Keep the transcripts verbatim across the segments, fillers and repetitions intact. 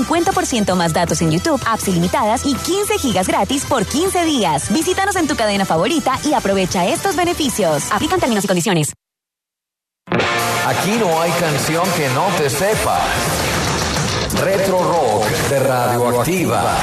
cincuenta por ciento más datos en YouTube, apps ilimitadas y quince gigas gratis por quince días. Visítanos en tu cadena favorita y aprovecha estos beneficios. Aplican términos y condiciones. Aquí no hay canción que no te sepas. Retro Rock de Radioactiva.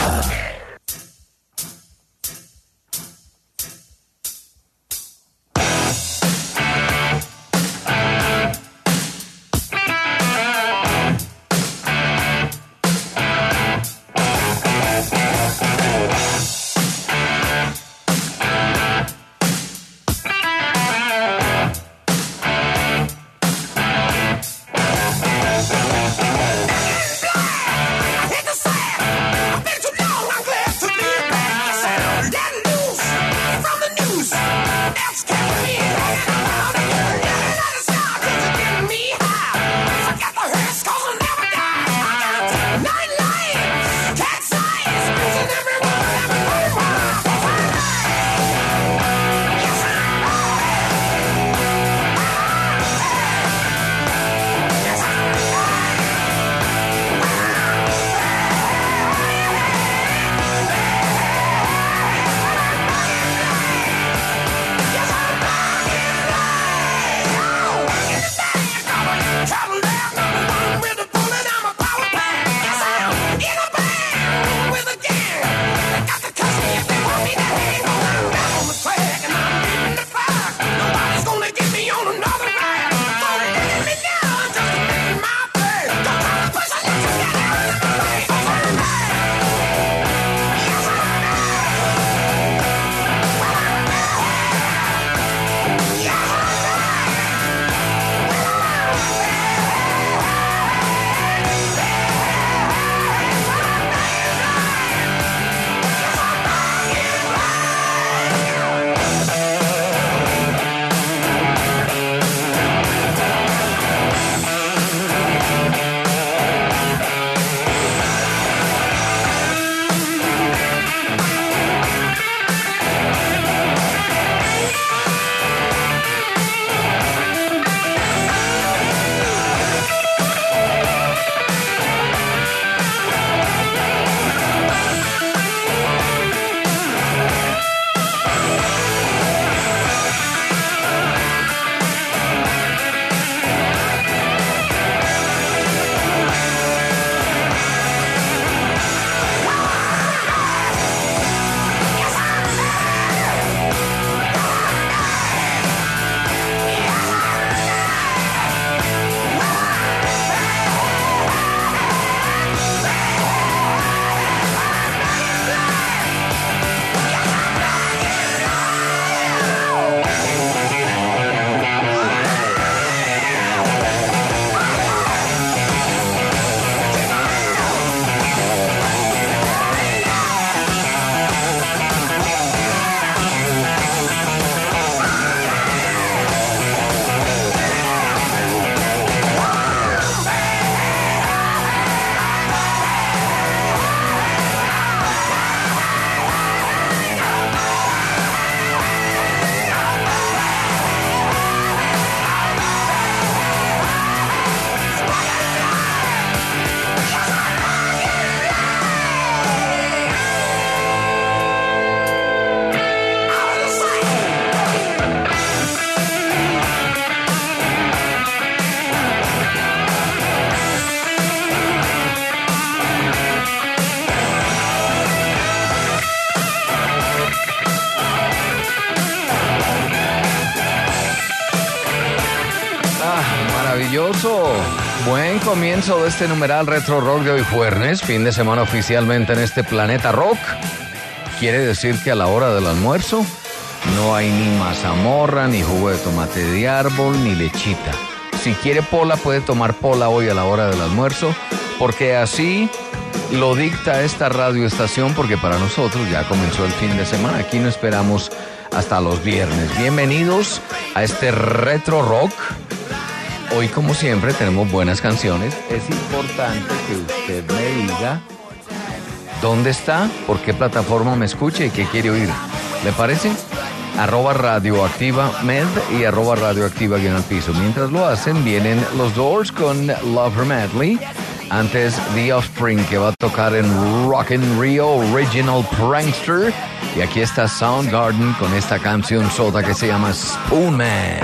Maravilloso. Buen comienzo de este numeral Retro Rock de hoy jueves, fin de semana oficialmente en este planeta rock. Quiere decir que a la hora del almuerzo no hay ni mazamorra, ni jugo de tomate de árbol, ni lechita. Si quiere pola, puede tomar pola hoy a la hora del almuerzo, porque así lo dicta esta radioestación, porque para nosotros ya comenzó el fin de semana. Aquí no esperamos hasta los viernes. Bienvenidos a este Retro Rock. Hoy, como siempre, tenemos buenas canciones. Es importante que usted me diga dónde está, por qué plataforma me escucha y qué quiere oír. ¿Le parece? Arroba Radioactiva Med y arroba Radioactiva guión al piso. Mientras lo hacen, vienen los Doors con Love Her Madly. Antes, The Offspring, que va a tocar en Rock in Rio, Original Prankster. Y aquí está Soundgarden con esta canción sota que se llama Spoonman.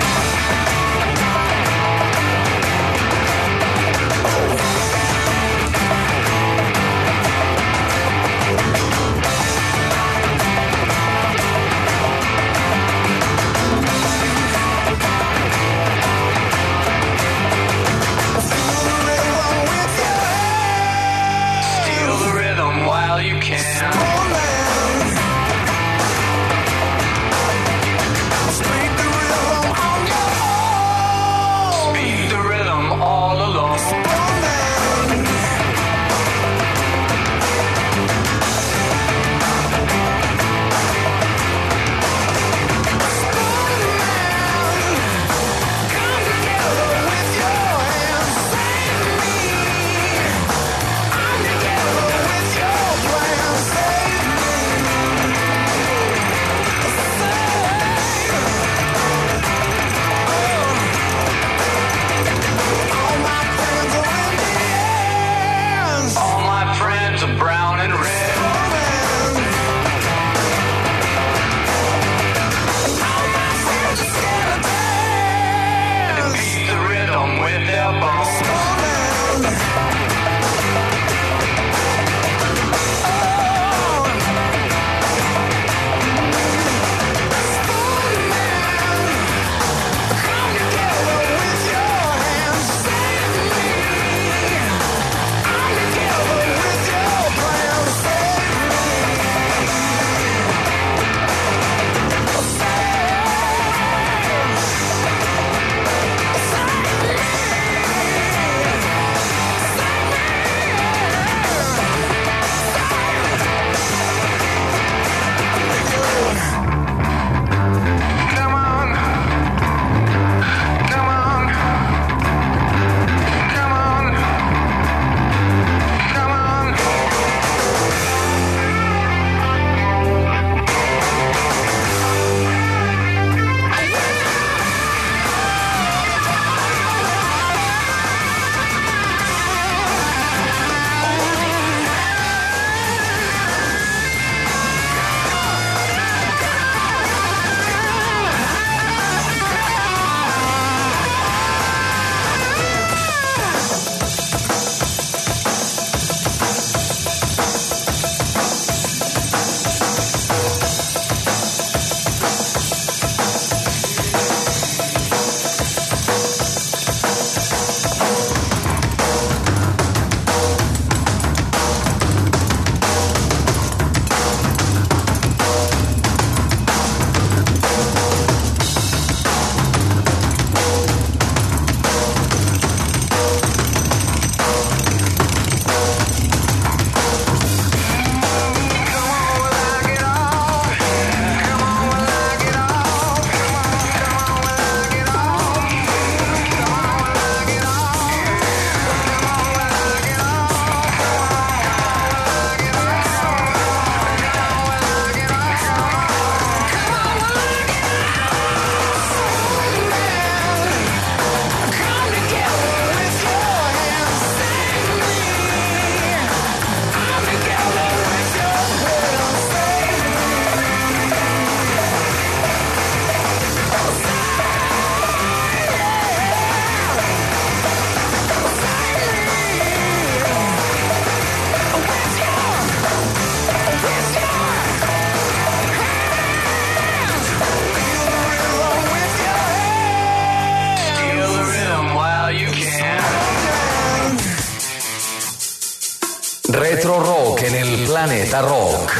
Retro Rock en el Planeta Rock.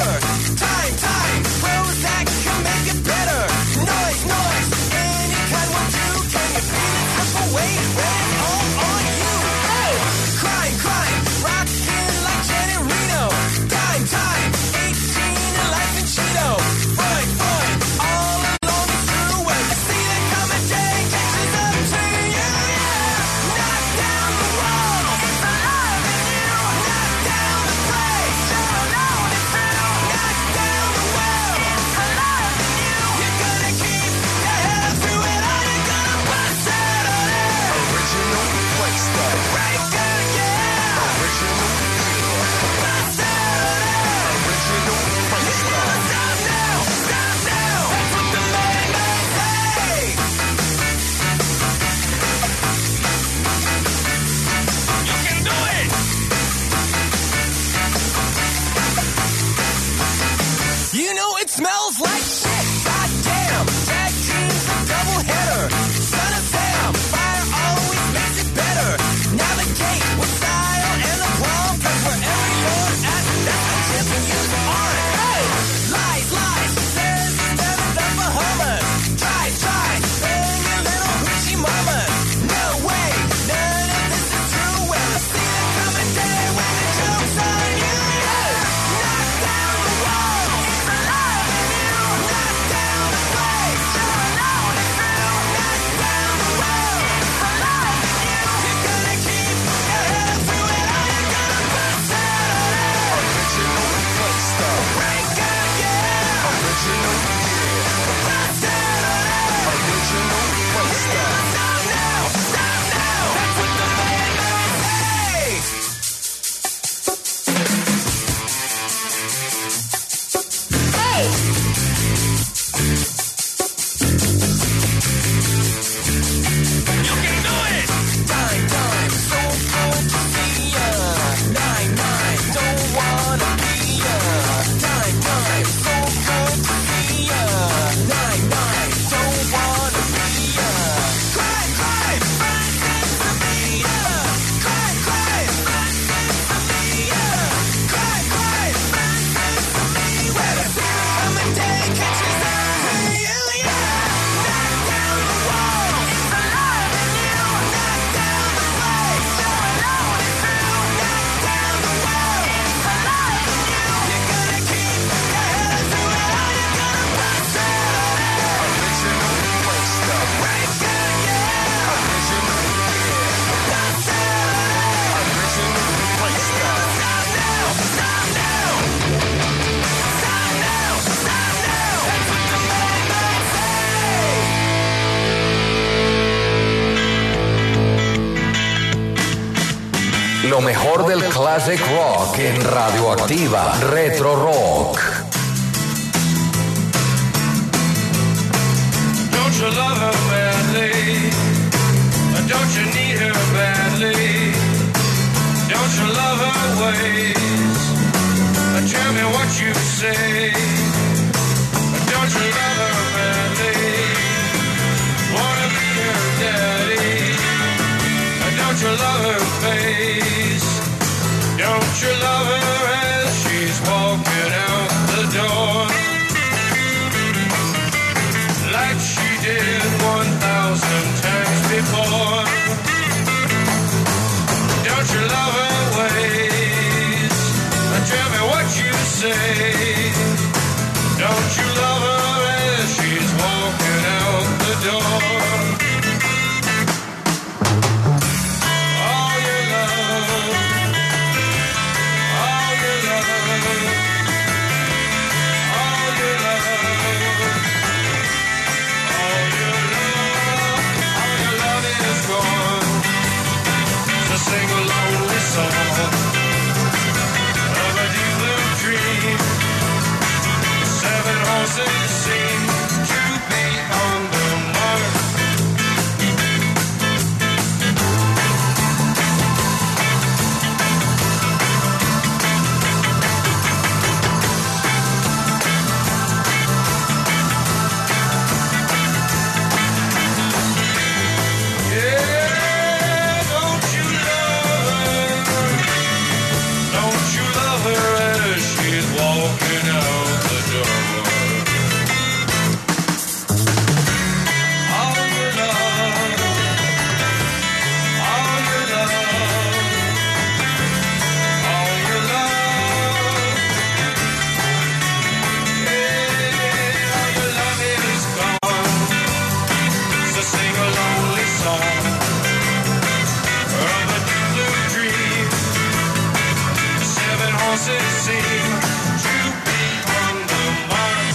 Time, time, Prozac can make it better. Noise, noise, any kind. Lo mejor del classic rock en Radioactiva Retro Rock. Don't you love her badly? Don't you need her badly? Don't you love her ways? Tell me what you say. Don't you love her badly? Wanna be her daddy? Don't you love her face? Don't you love her as she's walking out the door? Like she did one thousand times before. Don't you love her ways? Tell me what you say. Don't you love her as she's walking out the door? All your love, all your love, all your love, all your love, all your love is gone. So sing a lonely song of a deep blue dream. Seven horses seem to be on the mark. Yeah, don't you love her? Don't you love her as she's walking out the door? All your love, all your love, all your love. Yeah, all your love is gone. So sing a lonely song of a deep blue dream. Seven horses seem to be on the mark.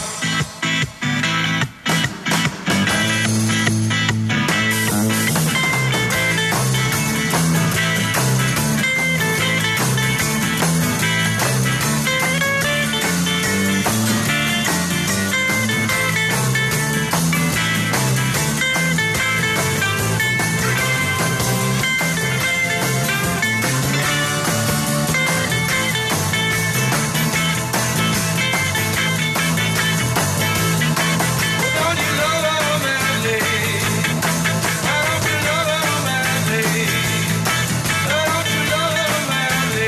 Don't you love her madly? Don't you love her madly? Don't you love her madly?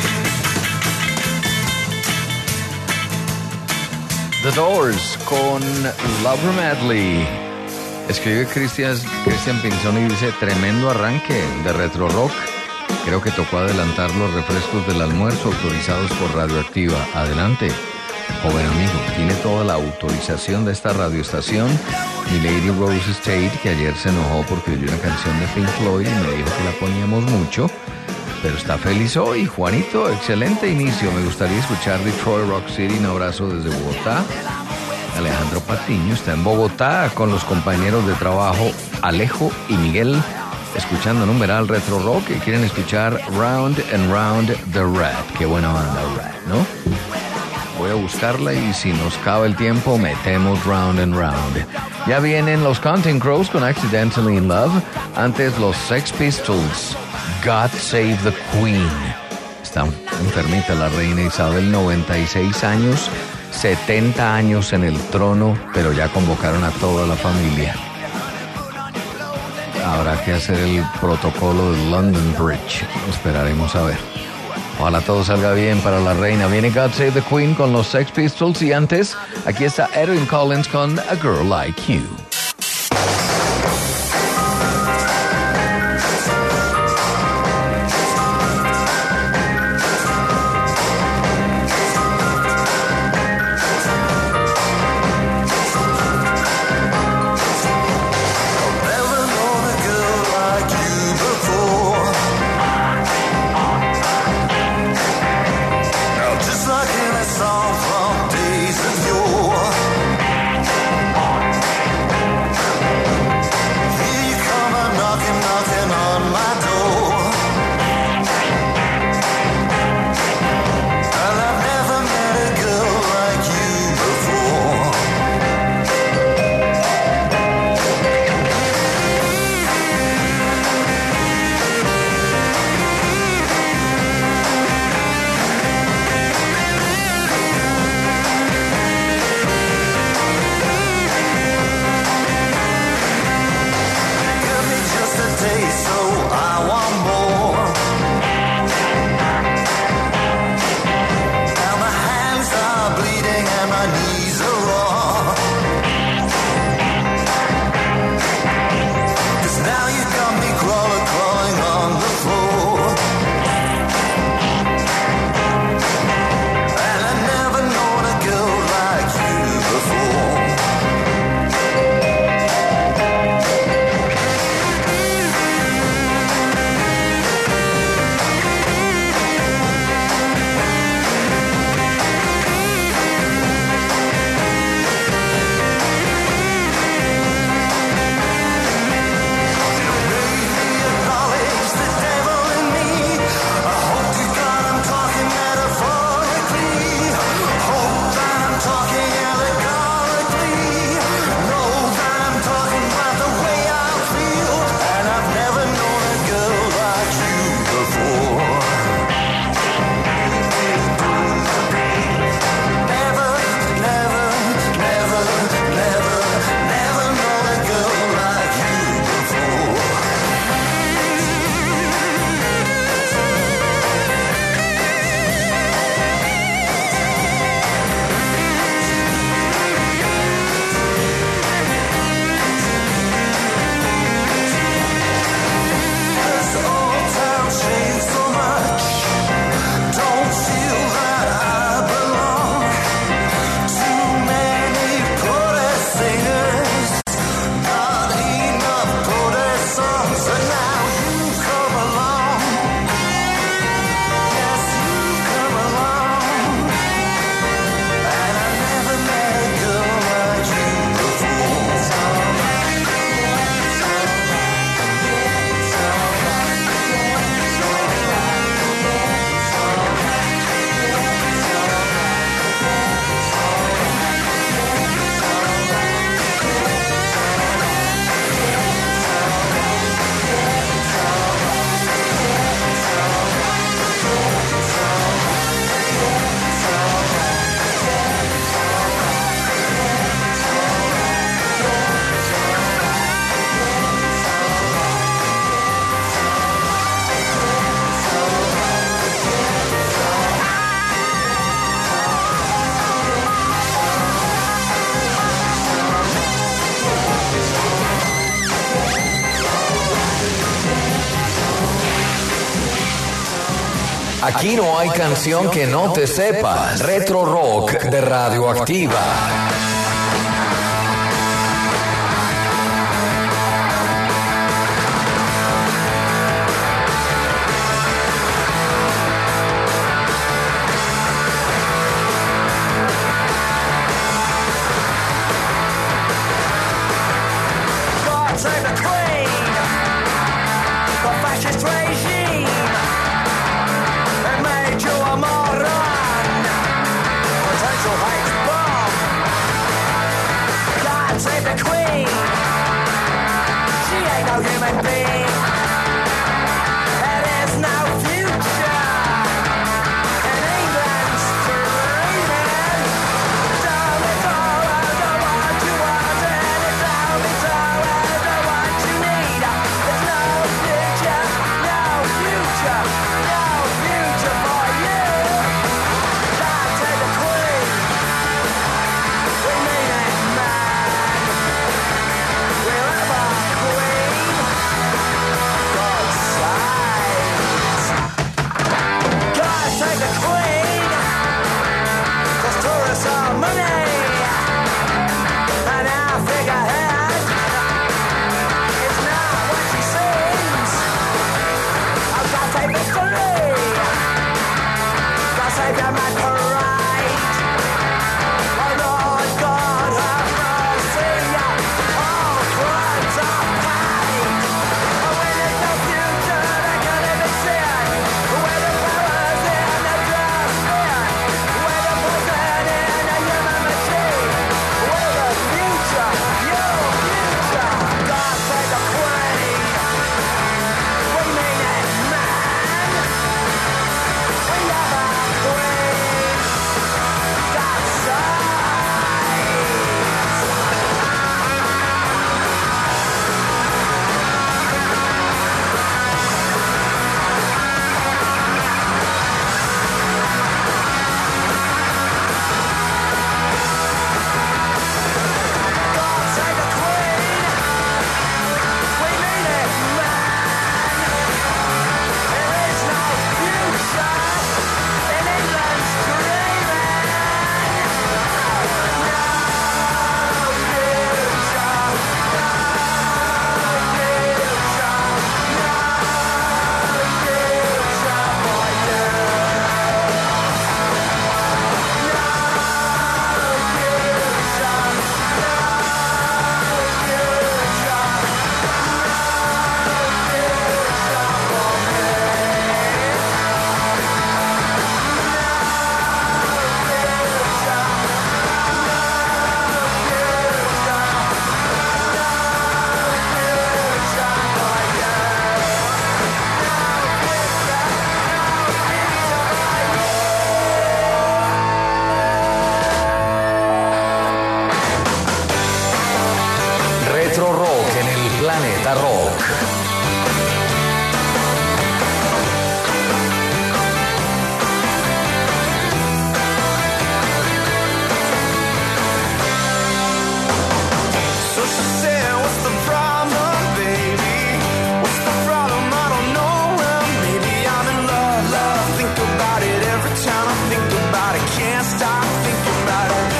The Doors con Love Her Madly. Escribe Christian, Christian Pinzón y dice: tremendo arranque de Retro Rock. Creo que tocó adelantar los refrescos del almuerzo autorizados por Radioactiva. Adelante, joven amigo. Tiene toda la autorización de esta radioestación. Mi Lady Rose Estate, que ayer se enojó porque oyó una canción de Pink Floyd y me dijo que la poníamos mucho, pero está feliz hoy. Juanito, excelente inicio. Me gustaría escuchar Detroit Rock City. Un abrazo desde Bogotá. Alejandro Patiño está en Bogotá con los compañeros de trabajo Alejo y Miguel, escuchando numeral Retro Rock, y quieren escuchar Round and Round the Rat. Qué buena banda Rat, ¿no? Voy a buscarla y si nos cabe el tiempo metemos Round and Round. Ya vienen los Counting Crows con Accidentally in Love. Antes los Sex Pistols, God Save the Queen. Está enfermita la reina Isabel, noventa y seis años, setenta años en el trono, pero ya convocaron a toda la familia. Habrá que hacer el protocolo del London Bridge. Esperaremos a ver. Ojalá todo salga bien para la reina. Viene God Save the Queen con los Sex Pistols y antes, aquí está Edwin Collins con A Girl Like You. Song from days of yore. Aquí no hay canción que no te sepas. Retro Rock de Radioactiva.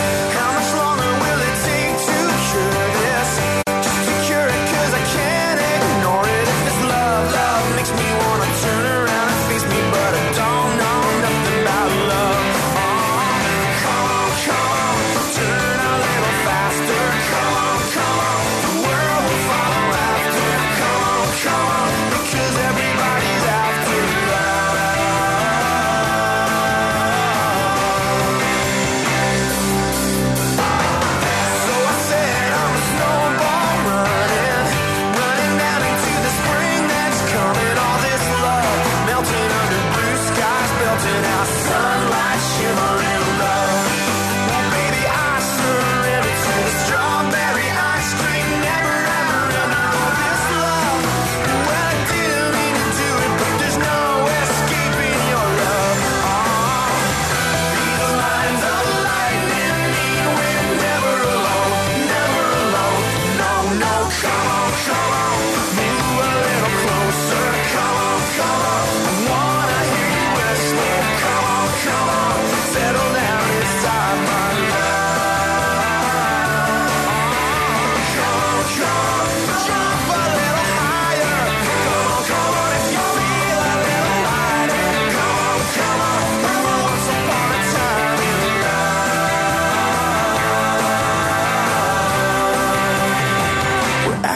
Can't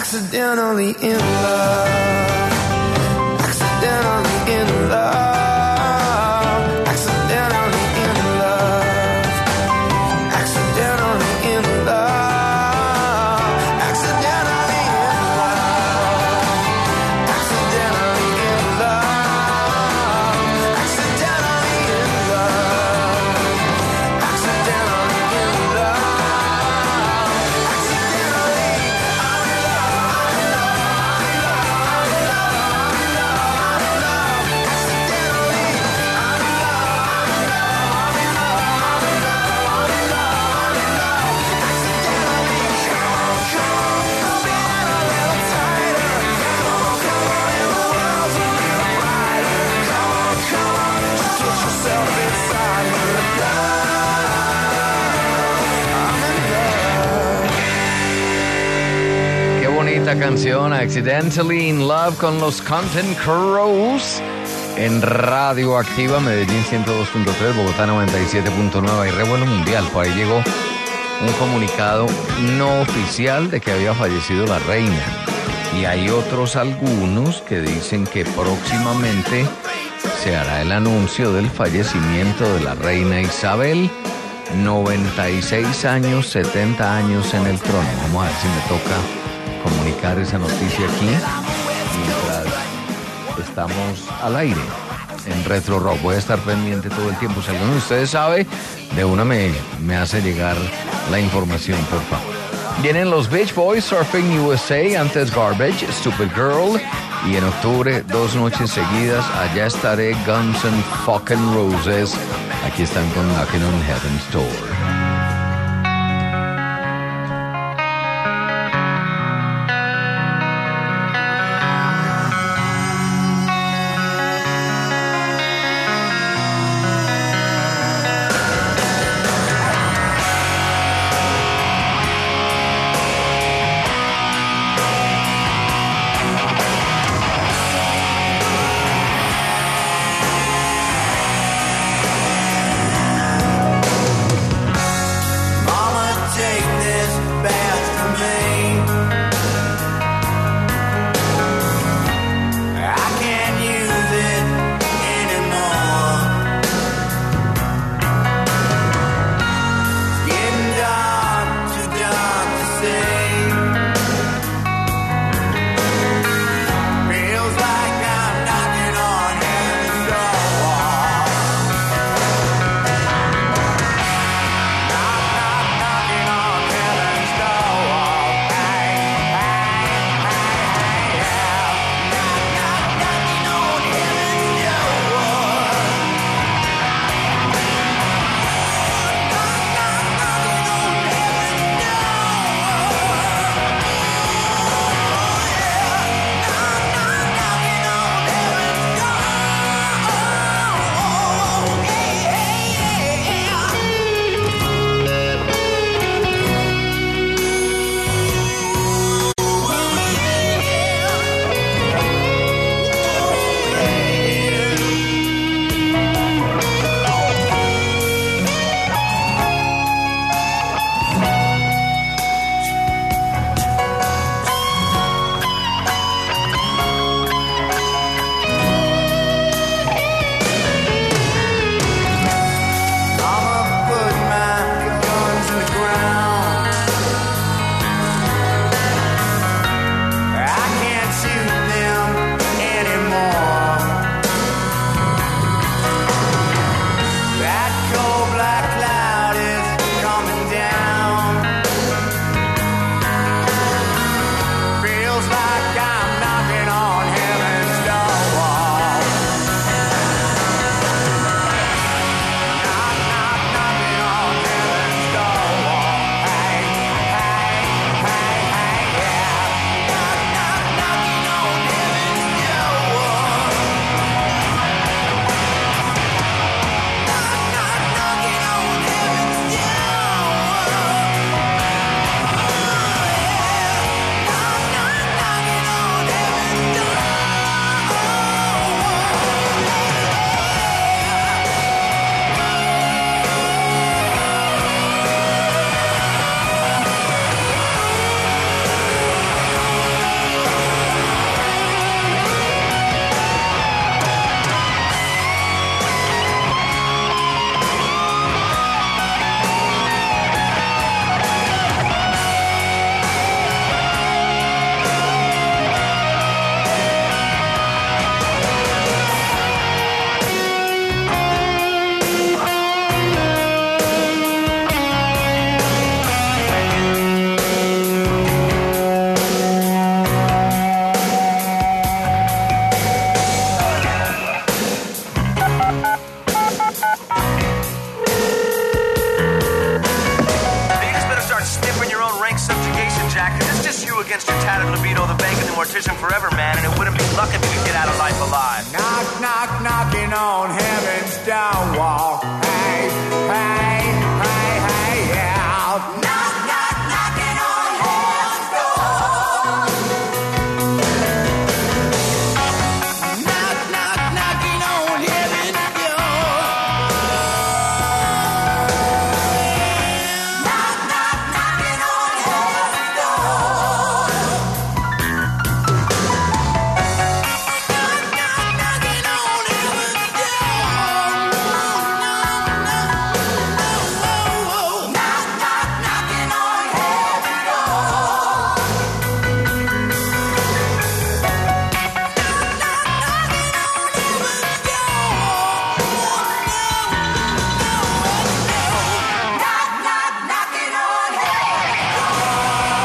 Accidentally in love. Accidentally in love. Accidentally in love. Accidentally in love. Accidentally in love. Accidentally in love. Accidentally in love. Accidentally in love. Accidentally I'm in love. I'm in love. I'm in love. Accidentally I'm in love. I'm in love. I'm in love. I'm in love. I'm in love. Accidentally, come on, come on, pull me in a little tighter. Come on, come on, and the world's a little brighter. Come on, come on, just get yourself inside of love. I'm in love. Qué bonita canción, Accidentally in Love con los Content Crows en Radio Activa, Medellín ciento dos punto tres, Bogotá noventa y siete punto nueve y revuelo mundial. Por ahí llegó un comunicado no oficial de que había fallecido la reina. Y hay otros algunos que dicen que próximamente se hará el anuncio del fallecimiento de la reina Isabel. noventa y seis años, setenta años en el trono. Vamos a ver si me toca comunicar esa noticia aquí mientras estamos al aire en Retro Rock. Voy a estar pendiente todo el tiempo. Si alguno de ustedes sabe, de una me, me hace llegar la información, por favor. Vienen los Beach Boys, Surfing U S A, antes Garbage, Stupid Girl, y en octubre, dos noches seguidas, allá estaré, Guns N' Fucking Roses. Aquí están con Knockin' on Heaven's Door. back, cause it's just you against your tattered libido, the bank and the mortician forever, man, and it wouldn't be luck if you get out of life alive. Knock, knock, knocking on heaven's down wall. Hey, hey, hey, hey, yeah. Knock, knock, knocking on heaven's door. Knock, knock, knocking on heaven's door. Knock, knock, knocking on heaven's door. Knock, knock, knocking on heaven's door. Knock, knock, knocking on heaven's door. Knock, knock, knocking on heaven's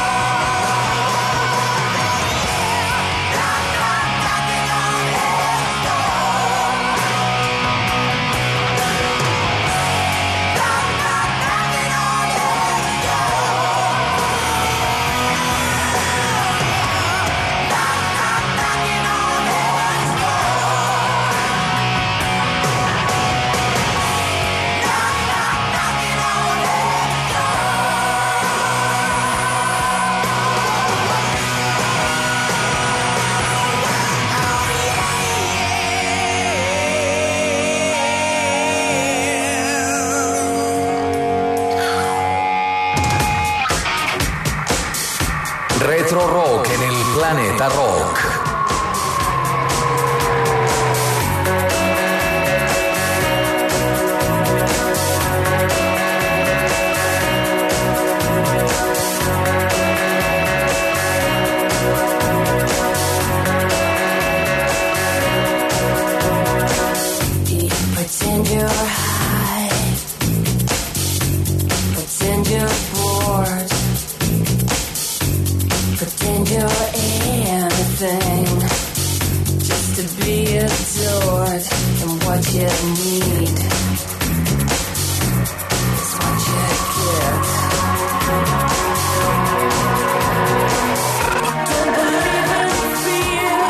Retro Rock en el Planeta Rock. Pretend you're high. Pretend you're bored. Pretend you're anything just to be adored. And what you need is what you get. Don't believe in fear.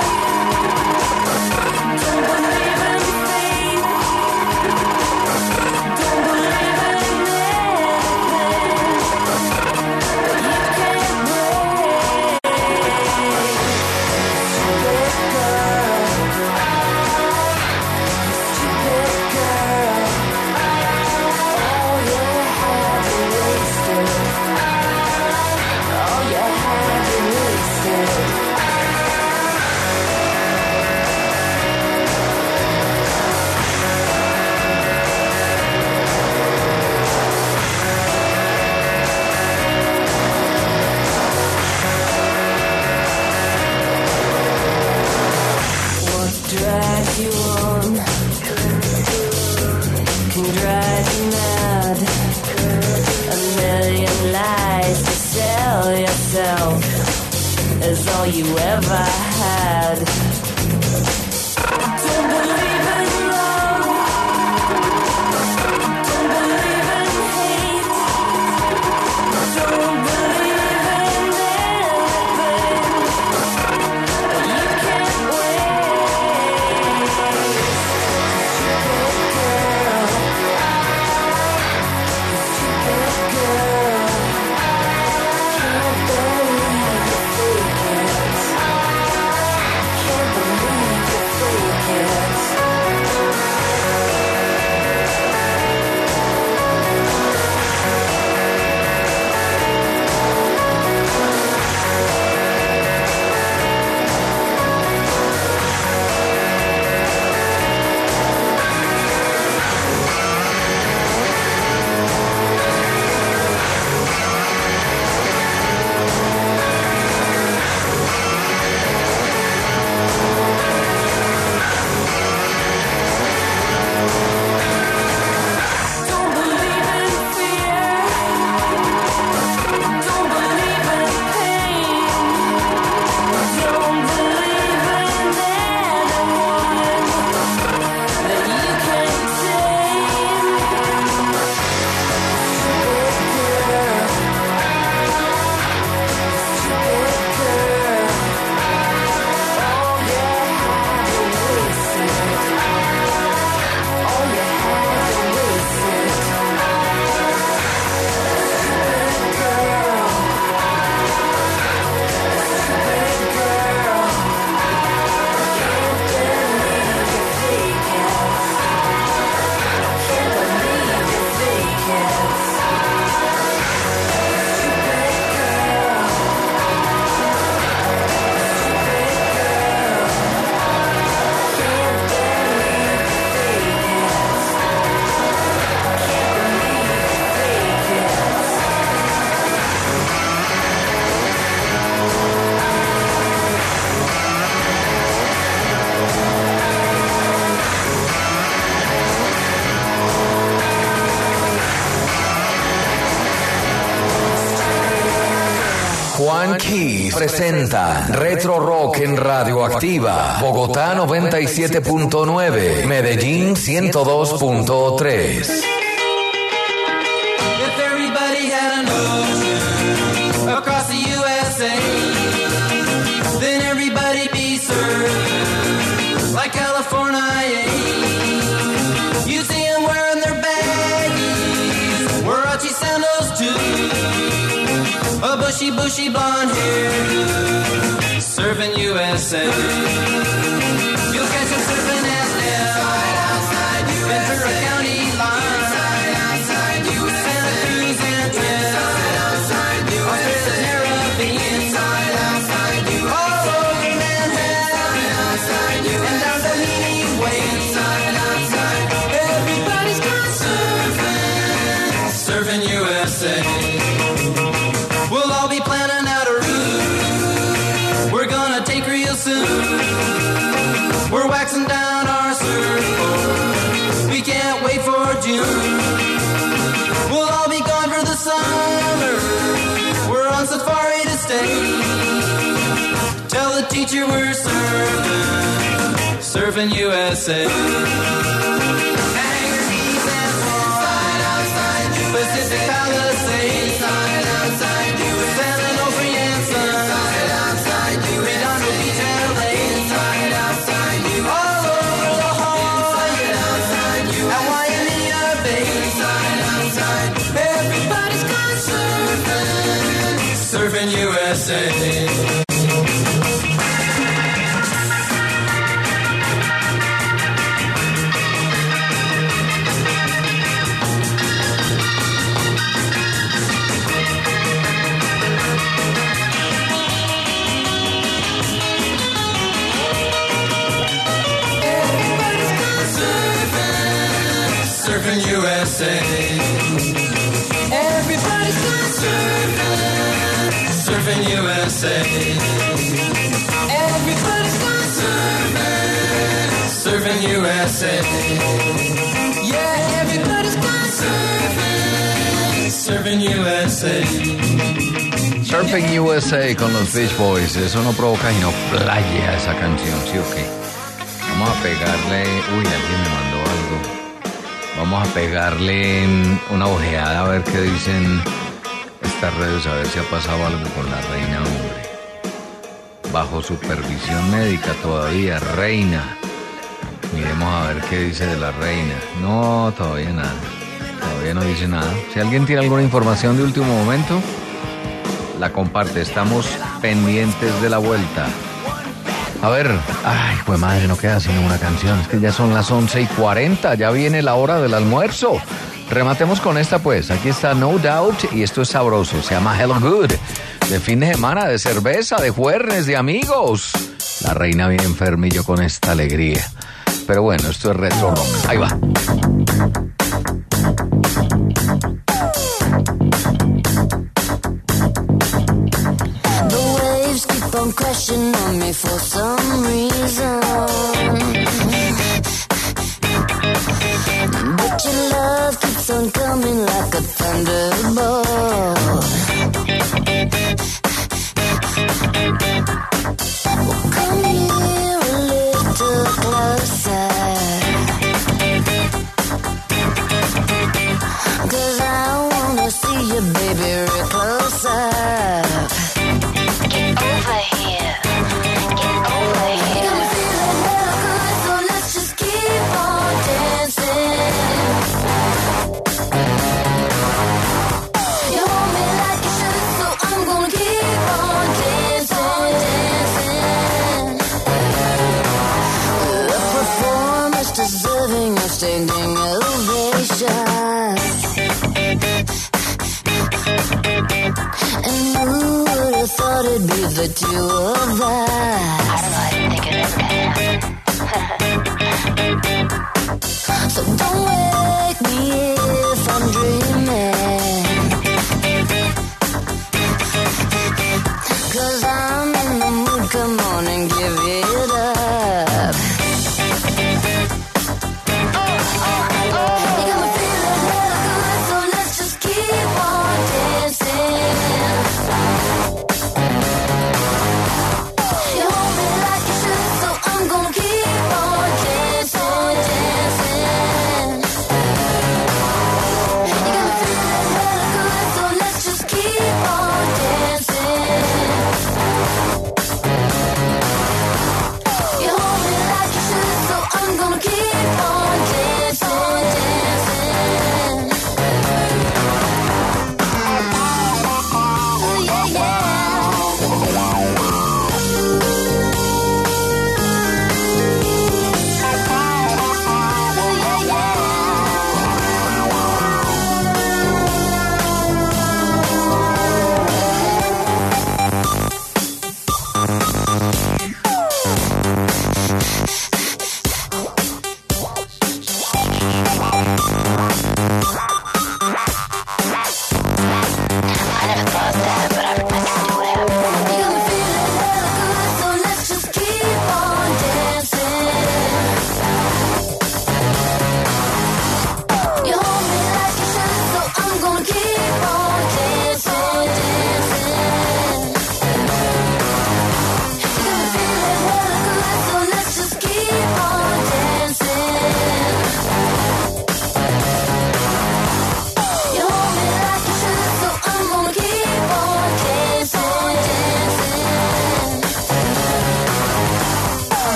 Don't believe in faith. Don't believe in anything that you can't break. Stupid girl. Stupid girl. All you had to wasted. All you had to wasted. What drives you on can drive you mad. A million lies to sell yourself is all you ever had. Don't believe in love. Don't believe in hate. Don't believe in anything that you can't wait. Stupid girl. Stupid girl. Can't believe you fake it. Can't believe you Juan Keys presenta Retro Rock en Radioactiva. Bogotá noventa y siete punto nueve, Medellín ciento dos punto tres. If everybody had an ocean across the U S A, then everybody'd be served like California. You see them wearing their baggies, Warachi sandals too, a bushy, bushy blonde hair, serving U S A. You'll catch them surfing at Nell, Ventura County line, Santa Cruz and Trent, Australia's Caribbean, all over Manhattan, and down the Heaney Way. Everybody's gone surfing, surfing U S A. We'll all be planning out a route we're gonna take real soon. We're waxing down our surfboard, we can't wait for June. We'll all be gone for the summer, we're on safari to stay. Tell the teacher we're surfing, surfing U S A. Hanger Heath and Swan, Pacific Palisades, San Onofre and Sun, Redondo Beach, L A, all over La Jolla, at Waimea Bay. Everybody's gone surfing, surfing U S A. Surfing U S A. Everybody's gone surfing, surfing U S A. Everybody's gone surfing, surfing U S A. Yeah, everybody's gone surfing, surfing U S A. Surfing U S A con los Beach Boys. Eso no provoca sino playa esa canción, ¿sí o qué? Vamos a pegarle... Uy, alguien me mandó algo. Vamos a pegarle una ojeada a ver qué dicen estas redes, a ver si ha pasado algo con la reina, hombre. Bajo supervisión médica todavía, reina. Miremos a ver qué dice de la reina. No, todavía nada. Todavía no dice nada. Si alguien tiene alguna información de último momento, la comparte. Estamos pendientes de la vuelta. A ver, ay, pues madre, no queda sino una canción. Es que ya son las once y cuarenta, ya viene la hora del almuerzo. Rematemos con esta pues. Aquí está No Doubt y esto es sabroso. Se llama Hello Good. De fin de semana, de cerveza, de jueves, de amigos. La reina bien enfermillo con esta alegría. Pero bueno, esto es Retro Rock. Ahí va. Keep on crashing on me for some reason, but your love keeps on coming like a thunderbolt. Well, come here a little closer, 'cause I wanna see you, baby, real close up. Get over here. Get over here. Got me feeling real good, so let's just keep on dancing. You hold me like you should, so I'm gonna keep on dancing, dancing. A performance deserving of standing ovation. And who would have thought it'd be the two of us? I don't know, I didn't think it ever happened. So don't wake me if I'm dreaming, 'cause I'm in the mood, come on and give it up. Oh, oh, oh. You got me feeling real good, so let's just keep on dancing.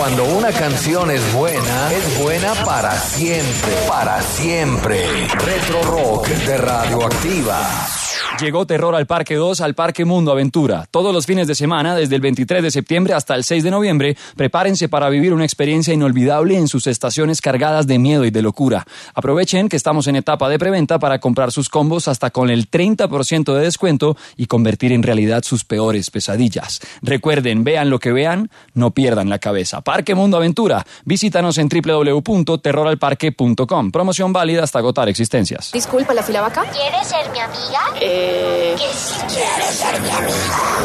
Cuando una canción es buena, es buena para siempre. Para siempre. Retro Rock de Radioactiva. Llegó Terror al Parque dos al Parque Mundo Aventura. Todos los fines de semana, desde el veintitrés de septiembre hasta el seis de noviembre, prepárense para vivir una experiencia inolvidable en sus estaciones cargadas de miedo y de locura. Aprovechen que estamos en etapa de preventa para comprar sus combos hasta con el treinta por ciento de descuento y convertir en realidad sus peores pesadillas. Recuerden, vean lo que vean, no pierdan la cabeza. Parque Mundo Aventura. Visítanos en doble u doble u doble u punto terror al parque punto com. Promoción válida hasta agotar existencias. Disculpa, ¿la fila va acá? ¿Quieres ser mi amiga? Eh... Que si quieres ser mi amiga.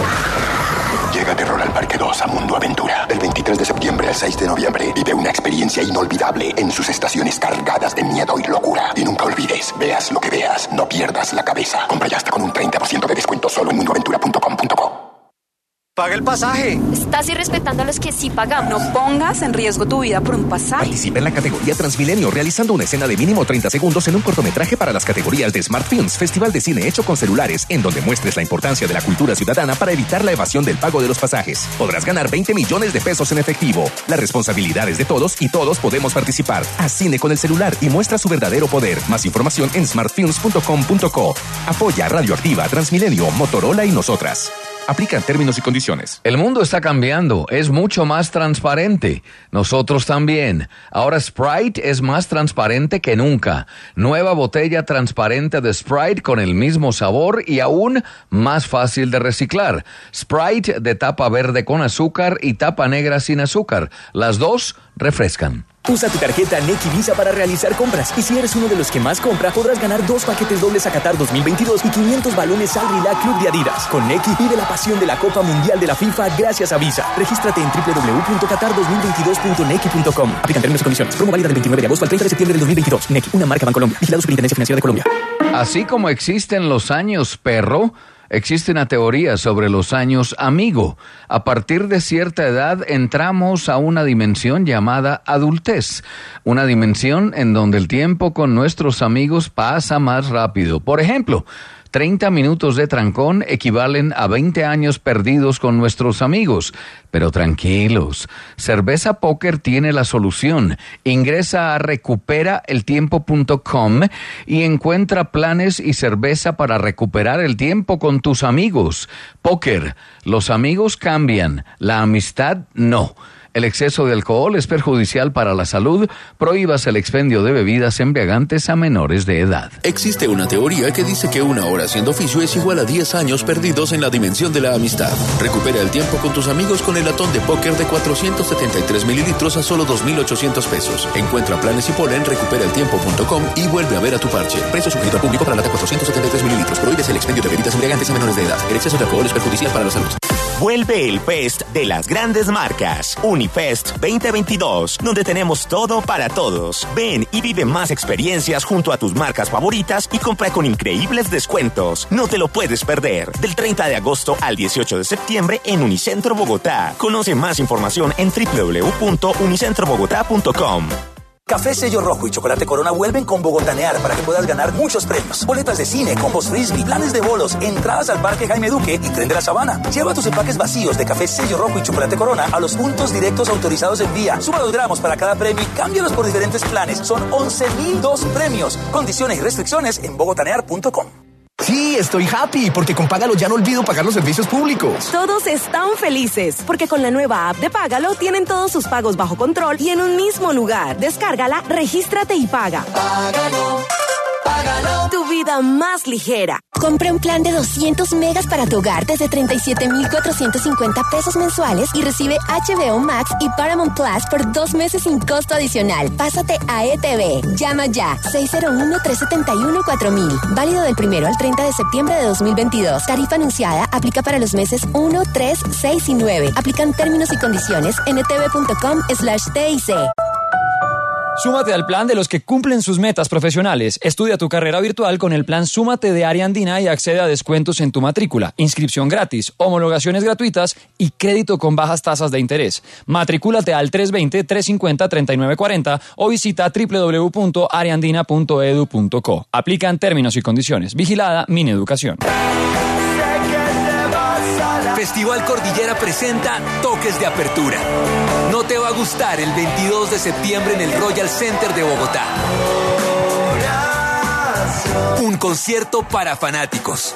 Llega Terror al Parque dos a Mundo Aventura. Del veintitrés de septiembre al seis de noviembre. Vive una experiencia inolvidable en sus estaciones cargadas de miedo y locura. Y nunca olvides, veas lo que veas, no pierdas la cabeza. Compra ya hasta con un treinta por ciento de descuento solo en mundo aventura punto com punto co. ¡Paga el pasaje! Estás irrespetando a los que sí pagamos. No pongas en riesgo tu vida por un pasaje. Participa en la categoría Transmilenio realizando una escena de mínimo treinta segundos en un cortometraje para las categorías de Smart Films, festival de cine hecho con celulares, en donde muestres la importancia de la cultura ciudadana para evitar la evasión del pago de los pasajes. Podrás ganar veinte millones de pesos en efectivo. La responsabilidad es de todos y todos podemos participar. Haz cine con el celular y muestra su verdadero poder. Más información en smart films punto com punto co. Apoya Radioactiva, Transmilenio, Motorola y nosotras. Aplican términos y condiciones. El mundo está cambiando, es mucho más transparente. Nosotros también. Ahora Sprite es más transparente que nunca. Nueva botella transparente de Sprite con el mismo sabor y aún más fácil de reciclar. Sprite de tapa verde con azúcar y tapa negra sin azúcar. Las dos refrescan. Usa tu tarjeta Nequi Visa para realizar compras. Y si eres uno de los que más compra, podrás ganar dos paquetes dobles a Qatar dos mil veintidós y quinientos balones al Rila Club de Adidas. Con Nequi, vive la pasión de la Copa Mundial de la FIFA gracias a Visa. Regístrate en doble u doble u doble u punto qatar dos mil veintidós punto nequi punto com. Aplican términos y condiciones. Promo válida del veintinueve de agosto al treinta de septiembre del dos mil veintidós. Nequi, una marca Bancolombia. Vigilado Superintendencia Financiera de Colombia. Así como existen los años perro, existe una teoría sobre los años amigo. A partir de cierta edad entramos a una dimensión llamada adultez. Una dimensión en donde el tiempo con nuestros amigos pasa más rápido. Por ejemplo, treinta minutos de trancón equivalen a veinte años perdidos con nuestros amigos. Pero tranquilos, Cerveza Póker tiene la solución. Ingresa a recupera el tiempo punto com y encuentra planes y cerveza para recuperar el tiempo con tus amigos. Póker, los amigos cambian, la amistad no. El exceso de alcohol es perjudicial para la salud. Prohíbas el expendio de bebidas embriagantes a menores de edad. Existe una teoría que dice que una hora haciendo oficio es igual a diez años perdidos en la dimensión de la amistad. Recupera el tiempo con tus amigos con el latón de póker de cuatrocientos setenta y tres mililitros a solo dos mil ochocientos pesos. Encuentra planes y polen recupera el tiempo punto com y vuelve a ver a tu parche. Precio sugerido al público para lata cuatrocientos setenta y tres mililitros. Prohíbes el expendio de bebidas embriagantes a menores de edad. El exceso de alcohol es perjudicial para la salud. Vuelve el Fest de las grandes marcas, Unifest veinte veintidós, donde tenemos todo para todos. Ven y vive más experiencias junto a tus marcas favoritas y compra con increíbles descuentos. No te lo puedes perder. Del treinta de agosto al dieciocho de septiembre en Unicentro Bogotá. Conoce más información en doble u doble u doble u punto unicentro bogotá punto com. Café Sello Rojo y Chocolate Corona vuelven con Bogotanear para que puedas ganar muchos premios. Boletas de cine, combos frisbee, planes de bolos, entradas al Parque Jaime Duque y Tren de la Sabana. Lleva tus empaques vacíos de Café Sello Rojo y Chocolate Corona a los puntos directos autorizados en vía. Suma dos gramos para cada premio y cámbialos por diferentes planes. Son once mil dos premios. Condiciones y restricciones en bogotanear punto com. Sí, estoy happy porque con Págalo ya no olvido pagar los servicios públicos. Todos están felices porque con la nueva app de Págalo tienen todos sus pagos bajo control y en un mismo lugar. Descárgala, regístrate y paga. Págalo, págalo. Tu vida más ligera. Compra un plan de doscientos megas para tu hogar desde treinta y siete mil cuatrocientos cincuenta pesos mensuales y recibe H B O Max y Paramount Plus por dos meses sin costo adicional. Pásate a E T V. Llama ya seis cero uno, tres siete uno, cuatro mil. Válido del primero al treinta de septiembre de dos mil veintidós. Tarifa anunciada aplica para los meses uno, tres, seis y nueve. Aplican términos y condiciones en etv.com slash TIC. Súmate al plan de los que cumplen sus metas profesionales. Estudia tu carrera virtual con el plan Súmate de Área Andina y accede a descuentos en tu matrícula, inscripción gratis, homologaciones gratuitas y crédito con bajas tasas de interés. Matricúlate al tres dos cero, tres cinco cero, tres nueve cuatro cero o visita doble u doble u doble u punto areandina punto edu punto co. Aplican términos y condiciones. Vigilada Mineducación. Festival Cordillera presenta Toques de Apertura. No te va a gustar el veintidós de septiembre en el Royal Center de Bogotá. Un concierto para fanáticos.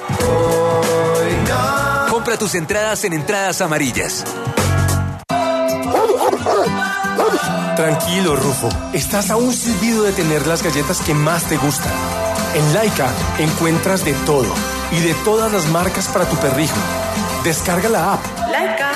Compra tus entradas en Entradas Amarillas. Tranquilo, Rufo. Estás a un silbido de tener las galletas que más te gustan. En Laika encuentras de todo y de todas las marcas para tu perrijo. Descarga la app. Laika.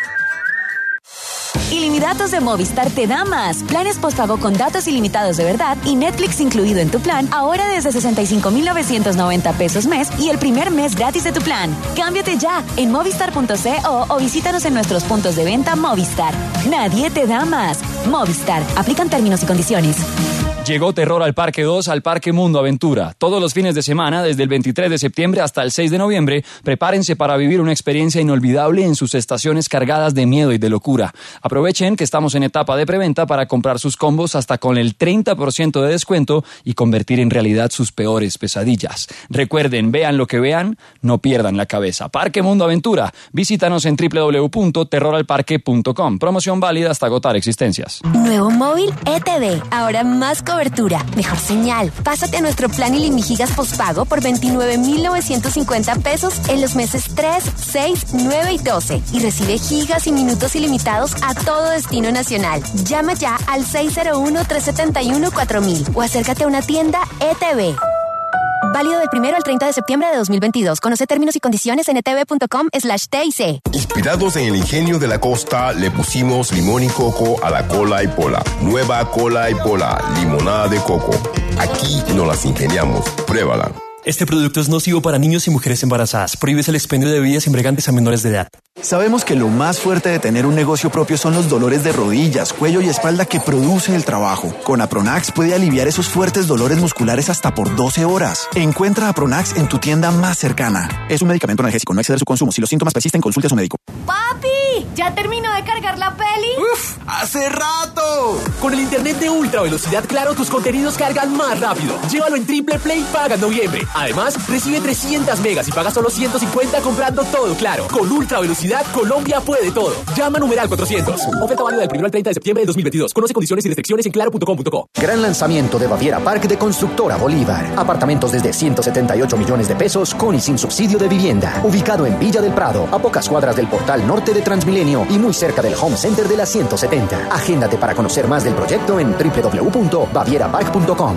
Ilimitados de Movistar te da más. Planes postpago con datos ilimitados de verdad y Netflix incluido en tu plan, ahora desde sesenta y cinco mil novecientos noventa pesos mes y el primer mes gratis de tu plan. Cámbiate ya en movistar punto co o visítanos en nuestros puntos de venta Movistar. Nadie te da más. Movistar. Aplican términos y condiciones. Llegó Terror al Parque dos, al Parque Mundo Aventura. Todos los fines de semana, desde el veintitrés de septiembre hasta el seis de noviembre, prepárense para vivir una experiencia inolvidable en sus estaciones cargadas de miedo y de locura. Aprovechen que estamos en etapa de preventa para comprar sus combos hasta con el treinta por ciento de descuento y convertir en realidad sus peores pesadillas. Recuerden, vean lo que vean, no pierdan la cabeza. Parque Mundo Aventura. Visítanos en doble u doble u doble u punto terror al parque punto com. Promoción válida hasta agotar existencias. Nuevo móvil E T V. Ahora más cobertura, mejor señal. Pásate a nuestro plan Ilimigigas postpago por veintinueve mil novecientos cincuenta pesos en los meses tres, seis, nueve y doce y recibe gigas y minutos ilimitados a todo destino nacional. Llama ya al seis cero uno, tres siete uno, cuatro mil o acércate a una tienda E T V. Válido del primero al treinta de septiembre de dos mil veintidós. Conoce términos y condiciones en etv punto com slash T I C. Inspirados en el ingenio de la costa, le pusimos limón y coco a la cola y pola. Nueva cola y pola, limonada de coco. Aquí nos las ingeniamos. Pruébala. Este producto es nocivo para niños y mujeres embarazadas. Prohíbes el expendio de bebidas embriagantes a menores de edad. Sabemos que lo más fuerte de tener un negocio propio son los dolores de rodillas, cuello y espalda que produce el trabajo. Con Apronax puede aliviar esos fuertes dolores musculares hasta por doce horas. Encuentra Apronax en tu tienda más cercana. Es un medicamento analgésico, no exceder su consumo. Si los síntomas persisten, consulte a su médico. ¡Papi! ¿Ya terminó de cargar la peli? ¡Uf! ¡Hace rato! Con el internet de ultra velocidad Claro, tus contenidos cargan más rápido. Llévalo en Triple Play Paga en noviembre. Además, recibe trescientas megas y paga solo ciento cincuenta comprando todo Claro. Con ultra velocidad, Colombia puede todo. Llama numeral cuatrocientos. Oferta válida del primero al treinta de septiembre de dos mil veintidós. Conoce condiciones y restricciones en claro punto com punto co. Gran lanzamiento de Baviera Park de Constructora Bolívar. Apartamentos desde ciento setenta y ocho millones de pesos con y sin subsidio de vivienda. Ubicado en Villa del Prado, a pocas cuadras del portal norte de Transmilenio y muy cerca del Home Center de la ciento setenta. Agéndate para conocer más del proyecto en doble u doble u doble u punto baviera park punto com.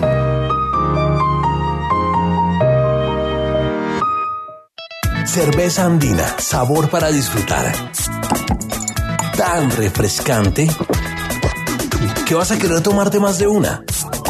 Cerveza andina, sabor para disfrutar. Tan refrescante que vas a querer tomarte más de una.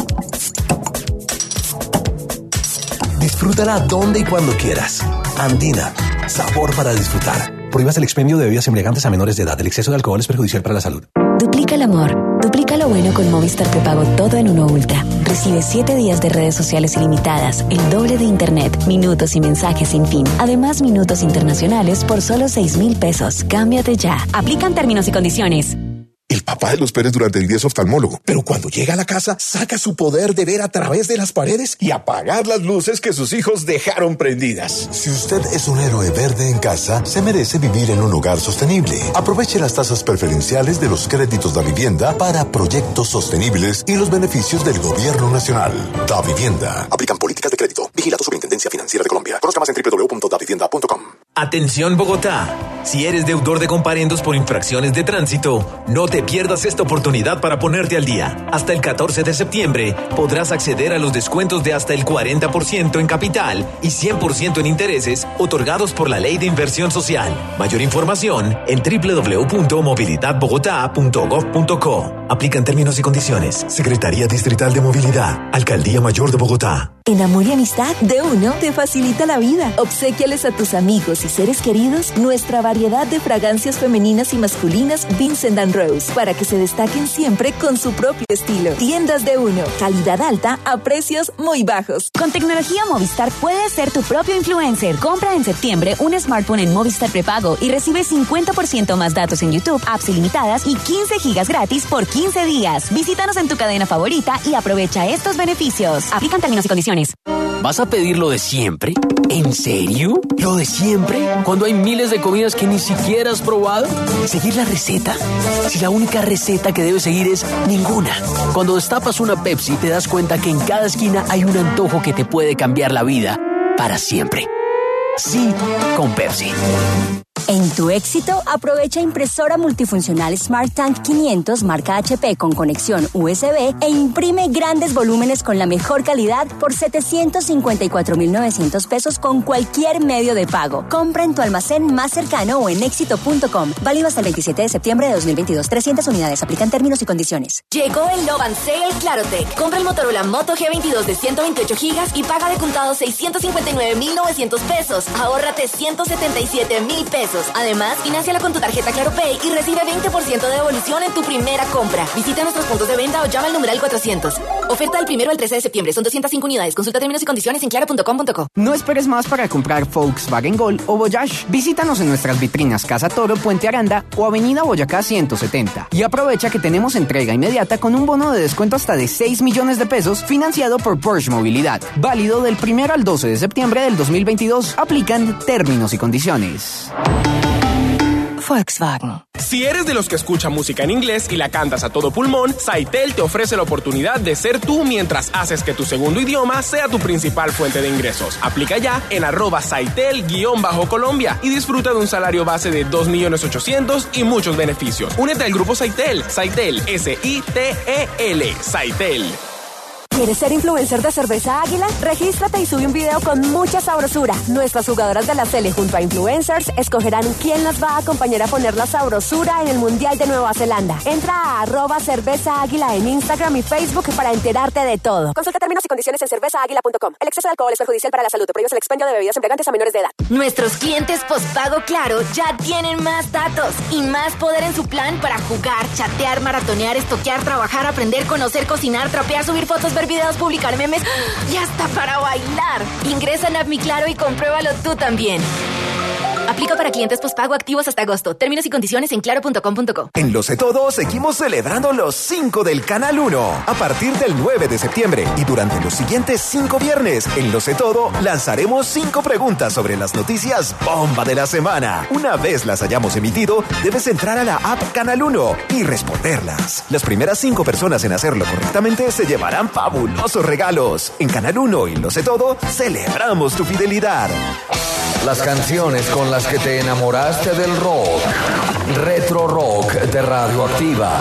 Disfrútala donde y cuando quieras. Andina, sabor para disfrutar. Prohíbas el expendio de bebidas embriagantes a menores de edad. El exceso de alcohol es perjudicial para la salud. Duplica el amor. Duplica lo bueno con Movistar Prepago todo en uno Ultra. Recibe siete días de redes sociales ilimitadas, el doble de internet, minutos y mensajes sin fin. Además, minutos internacionales por solo seis mil pesos. Cámbiate ya. Aplican términos y condiciones. El papá de los Pérez durante el día es oftalmólogo, pero cuando llega a la casa saca su poder de ver a través de las paredes y apagar las luces que sus hijos dejaron prendidas. Si usted es un héroe verde en casa, se merece vivir en un hogar sostenible. Aproveche las tasas preferenciales de los créditos de vivienda para proyectos sostenibles y los beneficios del gobierno nacional. Da Vivienda. Aplican políticas de crédito. Vigilado Superintendencia Financiera de Colombia. Conozca más en doble u doble u doble u punto da vivienda punto com. Atención Bogotá. Si eres deudor de comparendos por infracciones de tránsito, no te pierdas esta oportunidad para ponerte al día. Hasta el catorce de septiembre podrás acceder a los descuentos de hasta el cuarenta por ciento en capital y cien por ciento en intereses otorgados por la Ley de Inversión Social. Mayor información en doble u doble u doble u punto movilidad bogotá punto gov punto co. Aplican términos y condiciones. Secretaría Distrital de Movilidad. Alcaldía Mayor de Bogotá. En amor y amistad, de uno te facilita la vida. Obséquiales a tus amigos y seres queridos nuestra variedad de fragancias femeninas y masculinas Vincent and Rose para que se destaquen siempre con su propio estilo. Tiendas de uno, calidad alta a precios muy bajos. Con tecnología Movistar puedes ser tu propio influencer. Compra en septiembre un smartphone en Movistar Prepago y recibe cincuenta por ciento más datos en YouTube, apps ilimitadas y quince gigas gratis por quince días. Visítanos en tu cadena favorita y aprovecha estos beneficios. Aplican términos y condiciones. ¿Vas a pedir lo de siempre? ¿En serio? ¿Lo de siempre? ¿Cuando hay miles de comidas que ni siquiera has probado? ¿Seguir la receta? Si la única receta que debes seguir es ninguna. Cuando destapas una Pepsi te das cuenta que en cada esquina hay un antojo que te puede cambiar la vida para siempre. Sí, con Pepsi. En tu éxito, aprovecha impresora multifuncional Smart Tank quinientos marca H P con conexión U S B e imprime grandes volúmenes con la mejor calidad por setecientos cincuenta y cuatro mil novecientos pesos con cualquier medio de pago. Compra en tu almacén más cercano o en éxito punto com. Válido hasta el veintisiete de septiembre de dos mil veintidós. trescientas unidades. Aplican términos y condiciones. Llegó el Love and Sale Clarotech. Compra el Motorola Moto G veintidós de ciento veintiocho gigas y paga de contado seiscientos cincuenta y nueve mil novecientos pesos. Ahórrate ciento setenta y siete mil pesos. Además, financiala con tu tarjeta ClaroPay y recibe veinte por ciento de devolución en tu primera compra. Visita nuestros puntos de venta o llama al numeral cuatrocientos. Oferta del primero al trece de septiembre. Son doscientas cinco unidades. Consulta términos y condiciones en claro punto com punto co. No esperes más para comprar Volkswagen Gol o Voyage. Visítanos en nuestras vitrinas Casa Toro, Puente Aranda o Avenida Boyacá ciento setenta. Y aprovecha que tenemos entrega inmediata con un bono de descuento hasta de seis millones de pesos financiado por Porsche Movilidad. Válido del primero al doce de septiembre del dos mil veintidós. Aplican términos y condiciones. Volkswagen. Si eres de los que escucha música en inglés y la cantas a todo pulmón, Saitel te ofrece la oportunidad de ser tú mientras haces que tu segundo idioma sea tu principal fuente de ingresos. Aplica ya en arroba Saitel-Colombia y disfruta de un salario base de dos millones ochocientos mil y muchos beneficios. Únete al grupo Saitel. Saitel, S I T E L. Saitel. ¿Quieres ser influencer de Cerveza Águila? Regístrate y sube un video con mucha sabrosura. Nuestras jugadoras de la Sele junto a influencers escogerán quién las va a acompañar a poner la sabrosura en el Mundial de Nueva Zelanda. Entra a arroba Cerveza Águila en Instagram y Facebook para enterarte de todo. Consulta términos y condiciones en cerveza águila punto com. El exceso de alcohol es perjudicial para la salud. Prohíbe el expendio de bebidas embriagantes a menores de edad. Nuestros clientes postpago Claro ya tienen más datos y más poder en su plan para jugar, chatear, maratonear, estoquear, trabajar, aprender, conocer, cocinar, trapear, subir fotos, ver videos, publicar memes y hasta para bailar. Ingresa en App Mi Claro y compruébalo tú también. Aplica para clientes postpago activos hasta agosto. Términos y condiciones en claro punto com punto co. En Lo Sé Todo seguimos celebrando los cinco del Canal uno. A partir del nueve de septiembre y durante los siguientes cinco viernes, en Lo Sé Todo lanzaremos cinco preguntas sobre las noticias bomba de la semana. Una vez las hayamos emitido, debes entrar a la app Canal uno y responderlas. Las primeras cinco personas en hacerlo correctamente se llevarán fabulosos regalos. En Canal uno y Lo Sé Todo, celebramos tu fidelidad. Las canciones con las que te enamoraste del rock. Retro Rock de Radioactiva.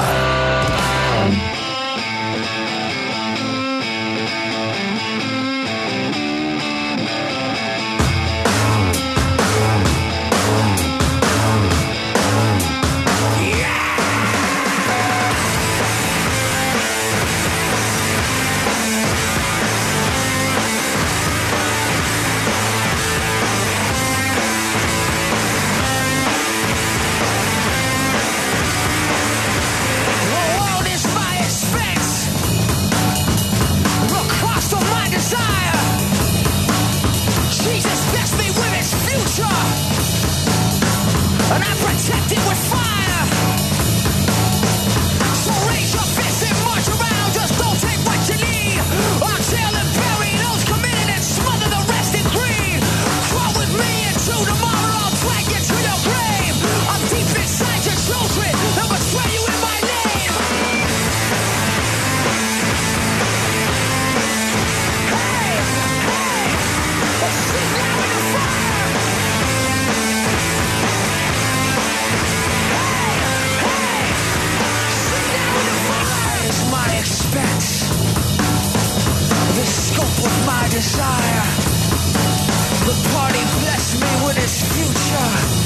And I protect it with fire. So raise your fist and march around. Just don't take what you need. I'll kill and bury those committed and smother the rest in greed. Crawl with me into tomorrow. I'll drag you to your grave. I'm deep inside your children and betray you in my name. Hey, hey, let's sit down in the fire. My expense, the scope of my desire. The party blessed me with its future.